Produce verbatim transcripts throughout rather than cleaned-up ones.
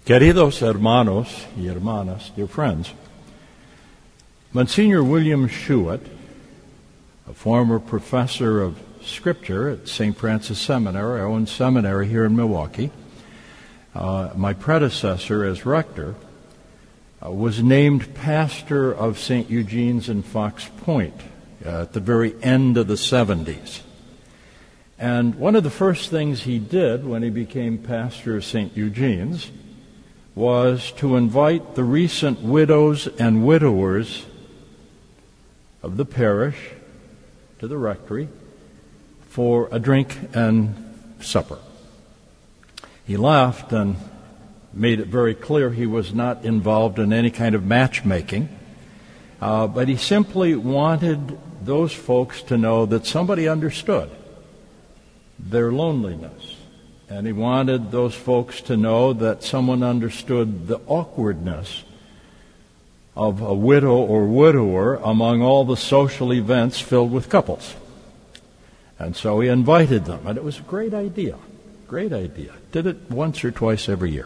Queridos hermanos y hermanas, dear friends, Monsignor William Schuett, a former professor of Scripture at Saint Francis Seminary, our own seminary here in Milwaukee, uh, my predecessor as rector, uh, was named pastor of Saint Eugene's in Fox Point uh, at the very end of the seventies. And one of the first things he did when he became pastor of Saint Eugene's was to invite the recent widows and widowers of the parish to the rectory for a drink and supper. He left and made it very clear he was not involved in any kind of matchmaking, uh, but he simply wanted those folks to know that somebody understood their loneliness. And he wanted those folks to know that someone understood the awkwardness of a widow or widower among all the social events filled with couples. And so he invited them, and it was a great idea, great idea. Did it once or twice every year.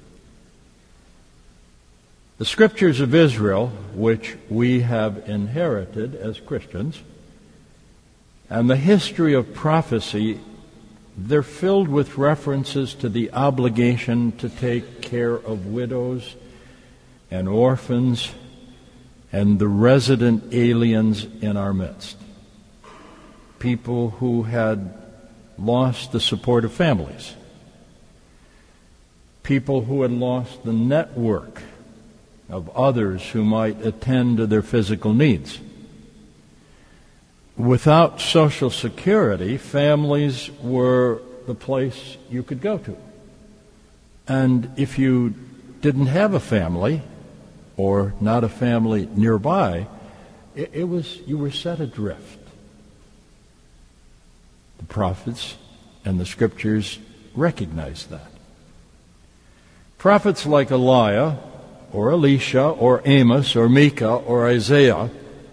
The Scriptures of Israel, which we have inherited as Christians, and the history of prophecy, they're filled with references to the obligation to take care of widows and orphans and the resident aliens in our midst. People who had lost the support of families. People who had lost the network of others who might attend to their physical needs. Without Social Security, families were the place you could go to. And if you didn't have a family, or not a family nearby, it, it was you were set adrift. The prophets and the Scriptures recognized that. Prophets like Elijah, or Elisha, or Amos, or Micah, or Isaiah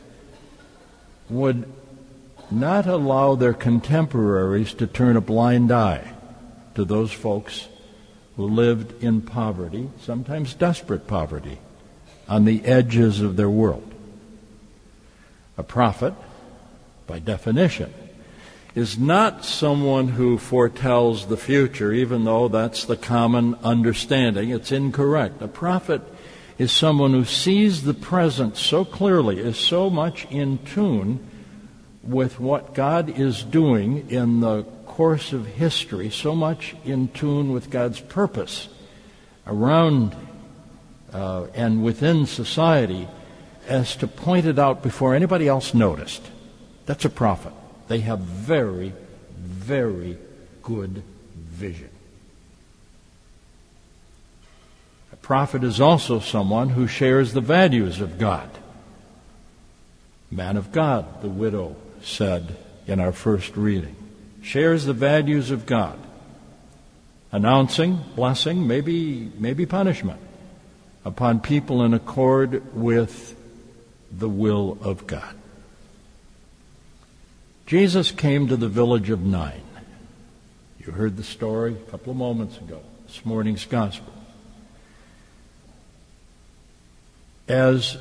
would not allow their contemporaries to turn a blind eye to those folks who lived in poverty, sometimes desperate poverty, on the edges of their world. A prophet, by definition, is not someone who foretells the future, even though that's the common understanding. It's incorrect. A prophet is someone who sees the present so clearly, is so much in tune with what God is doing in the course of history, so much in tune with God's purpose around uh, and within society as to point it out before anybody else noticed. That's a prophet. They have very, very good vision. A prophet is also someone who shares the values of God. Man of God, the widow said in our first reading, shares the values of God, announcing blessing, maybe maybe punishment, upon people in accord with the will of God. Jesus came to the village of Nain. You heard the story a couple of moments ago, this morning's gospel. As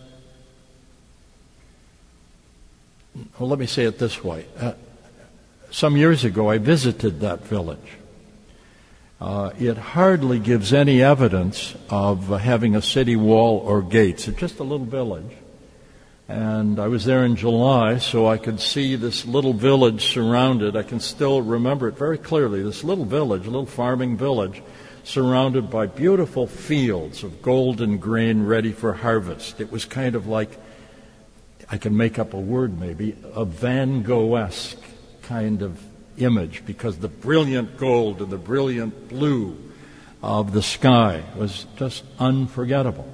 Well, let me say it this way. Uh, some years ago, I visited that village. Uh, it hardly gives any evidence of uh, having a city wall or gates. It's just a little village. And I was there in July, so I could see this little village surrounded. I can still remember it very clearly. This little village, a little farming village, surrounded by beautiful fields of golden grain ready for harvest. It was kind of like, I can make up a word maybe, a Van Gogh-esque kind of image, because the brilliant gold and the brilliant blue of the sky was just unforgettable.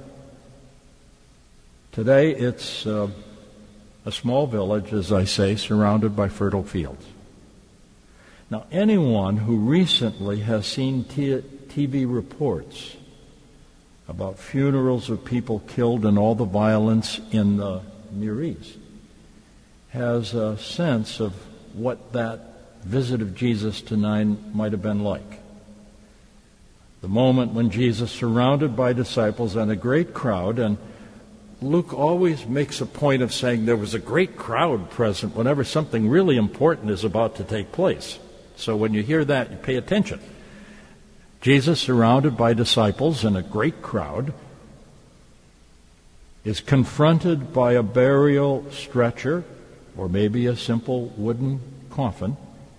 Today it's uh, a small village, as I say, surrounded by fertile fields. Now, anyone who recently has seen t- TV reports about funerals of people killed in all the violence in the Near East has a sense of what that visit of Jesus to Nain might have been like. The moment when Jesus, surrounded by disciples and a great crowd, and Luke always makes a point of saying there was a great crowd present whenever something really important is about to take place. So when you hear that, you pay attention. Jesus, surrounded by disciples and a great crowd, is confronted by a burial stretcher, or maybe a simple wooden coffin.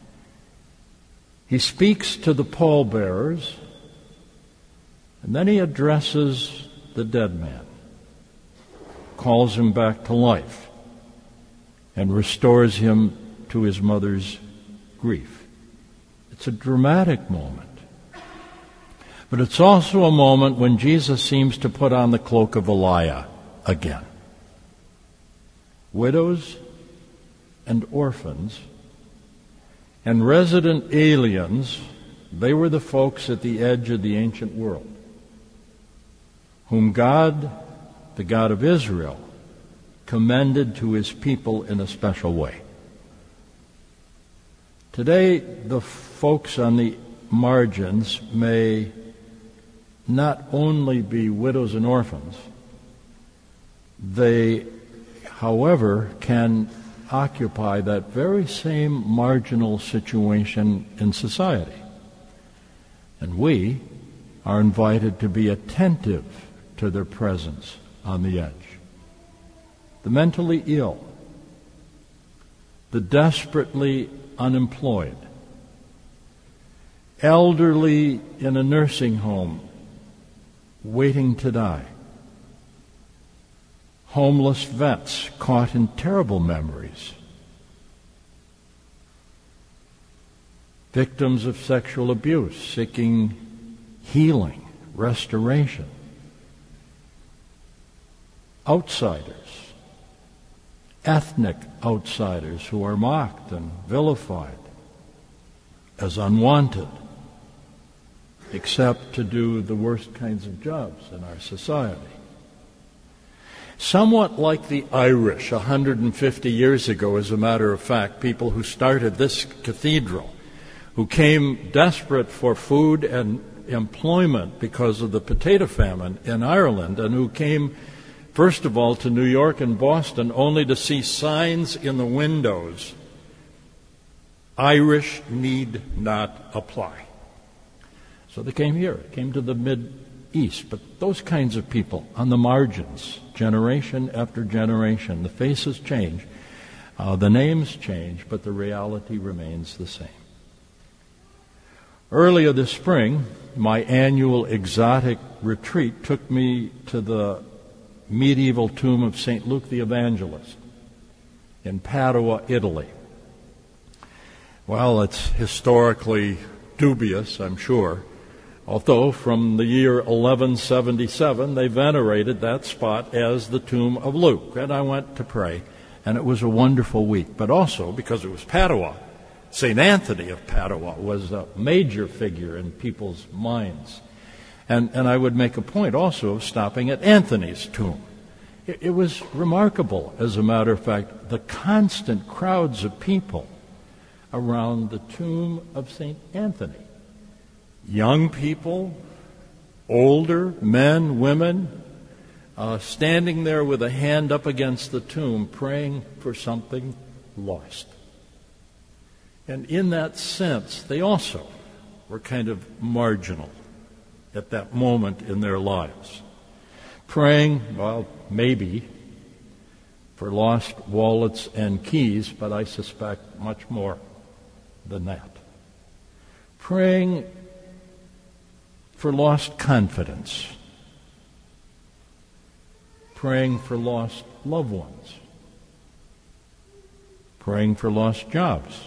He speaks to the pallbearers, and then he addresses the dead man, calls him back to life, and restores him to his mother's grief. It's a dramatic moment. But it's also a moment when Jesus seems to put on the cloak of Eliah again. Widows and orphans and resident aliens, they were the folks at the edge of the ancient world, whom God, the God of Israel, commended to his people in a special way. Today, the folks on the margins may not only be widows and orphans, they, however, can occupy that very same marginal situation in society. And we are invited to be attentive to their presence on the edge. The mentally ill, the desperately unemployed, elderly in a nursing home waiting to die, homeless vets caught in terrible memories, victims of sexual abuse seeking healing, restoration, outsiders, ethnic outsiders who are mocked and vilified as unwanted, except to do the worst kinds of jobs in our society. Somewhat like the Irish one hundred fifty years ago, as a matter of fact, people who started this cathedral, who came desperate for food and employment because of the potato famine in Ireland, and who came, first of all, to New York and Boston only to see signs in the windows, "Irish need not apply." So they came here, came to the Mid-East. But those kinds of people on the margins, generation after generation, the faces change, uh, the names change, but the reality remains the same. Earlier this spring, my annual exotic retreat took me to the medieval tomb of Saint Luke the Evangelist in Padua, Italy. Well, it's historically dubious, I'm sure, although from the year eleven seventy-seven they venerated that spot as the tomb of Luke. And I went to pray, and it was a wonderful week. But also, because it was Padua, Saint Anthony of Padua was a major figure in people's minds. And, and I would make a point also of stopping at Anthony's tomb. It, it was remarkable, as a matter of fact, the constant crowds of people around the tomb of Saint Anthony. Young people, older, men, women, uh, standing there with a hand up against the tomb, praying for something lost. And in that sense, they also were kind of marginal at that moment in their lives. Praying, well, maybe, for lost wallets and keys, but I suspect much more than that. Praying for lost confidence. Praying for lost loved ones. Praying for lost jobs.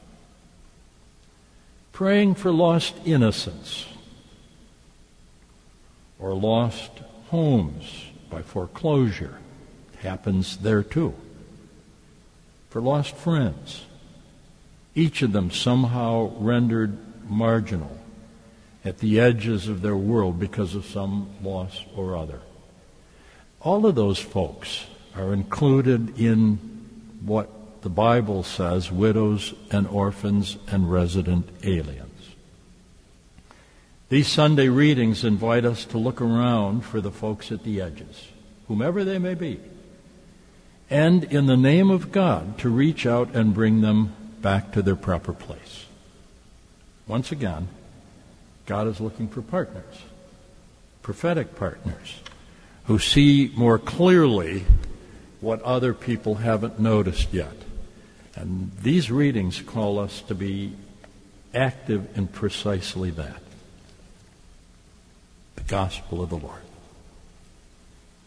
Praying for lost innocence. Or lost homes by foreclosure. It happens there too. For lost friends. Each of them somehow rendered marginal at the edges of their world because of some loss or other. All of those folks are included in what the Bible says, widows and orphans and resident aliens. These Sunday readings invite us to look around for the folks at the edges, whomever they may be, and in the name of God to reach out and bring them back to their proper place. Once again, God is looking for partners, prophetic partners, who see more clearly what other people haven't noticed yet. And these readings call us to be active in precisely that. The gospel of the Lord.